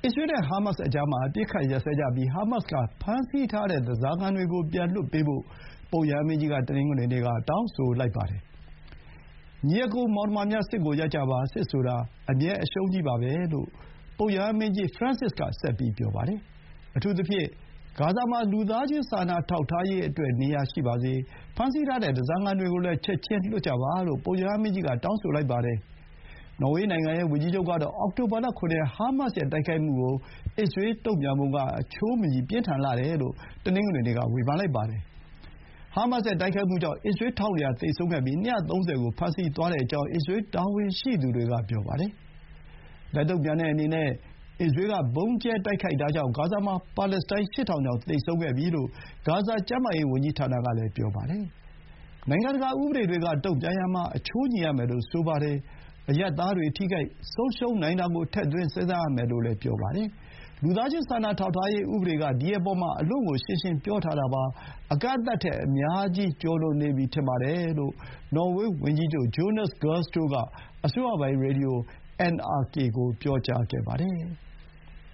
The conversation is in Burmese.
အစ္စရေးနဲ့ဟာမတ်စ်အကြားမှာအပစ်အခတ်ရပ်စဲကြပြီးဟာမတ်စ်ကဖမ်းဆီးထားတဲ့ဓားစာခံတွေကိုပြန်လွှတ်ပေးဖို့ပုပ်ရဟန်းမင်းကြီးကတနင်္ဂနွေနေ့ကတောင်းဆိုလိုက်ပါတယ်။ညီအစ်ကိုမောင်နှမများစစ်ကိုရပ်ကြပါစစ်ဆိုတာအမြဲအရှုံးကြီးပါပဲလို့ပုပ်ရဟန်းမင်းကြီး Francis ကဆက်ပြီးပြောပါတယ်။အထူးသဖြင့်ဂါဇာမှာလူသားချင်းစာနာထောက်ထားရေးအတွက်နေရာရှိပါစေ၊ဖမ်းဆီးထားတဲ့ဓားစာခံတွေကိုလည်းချက်ချင်းလွှတ်ကြပါလို့ပုပ်ရဟန်းမင်းကြီးကတောင်းဆိုလိုက်ပါတယ်။နော်ဝေးနိုင်ငံရဲ့ဝန်ကြီးချုပ်ကတော့အောက်တိုဘာလ 7 ရက်ဟာမတ်စ်ရဲ့တိုက်ခိုက်မှုကိုအစ္စရေးတုံ့ပြန်ပုံကအချိုးမညီပြင်းထန်လှတယ်လို့တနင်္ဂနွေနေ့ကဝေဖန်လိုက်ပါတယ်။ဟာမတ်စ်ရဲ့တိုက်ခိုက်မှုကြောင့်အစ္စရေး ၁,၂၀၀ သေဆုံးခဲ့ပြီး ၂၃၀ ကိုဖမ်းဆီးသွားကြောင်းအစ္စရေးတာဝန်ရှိသူတွေကပြောပါတယ်။လက်တုံ့ပြန်တဲ့အနေနဲ့အစ္စရေးကဗုံးကြဲတိုက်ခိုက်တာကြောင့်ဂါဇာမှာပါလက်စတိုင်း ၈,၀၀၀ ကျော်သေဆုံးခဲ့ပြီလို့ဂါဇာကျန်းမာရေးဝန်ကြီးဌာနကလည်းပြောပါတယ်။နိုင်ငံတကာဥပဒေတွေကတုံ့ပြန်ရာမှာအချိုးညီရမယ်လို့ဆိုပါတယ်။အရပ်သားတွေထိခိုက်ဆုံးရှုံးနိုင်တာကိုထည့်သွင်းစဥ်းစားရမယ်လို့လည်းပြောပါတယ်။လူသားချင်းစာနာထောက်ထားရေးဥပဒေကဒီအပေါ်မှာအလွန့်ကိုရှင်းရှင်းပြောထားတာပါ။အကန့်အသတ်ထက်အများကြီးကျော်လွန်နေပြီထင်ပါတယ်လို့နော်ဝေးဝန်ကြီးချုပ် Jonas Gahr Store ကအစိုးရပိုင်ရေဒီယို NRK ကိုပြောကြားခဲ့ပါတယ်။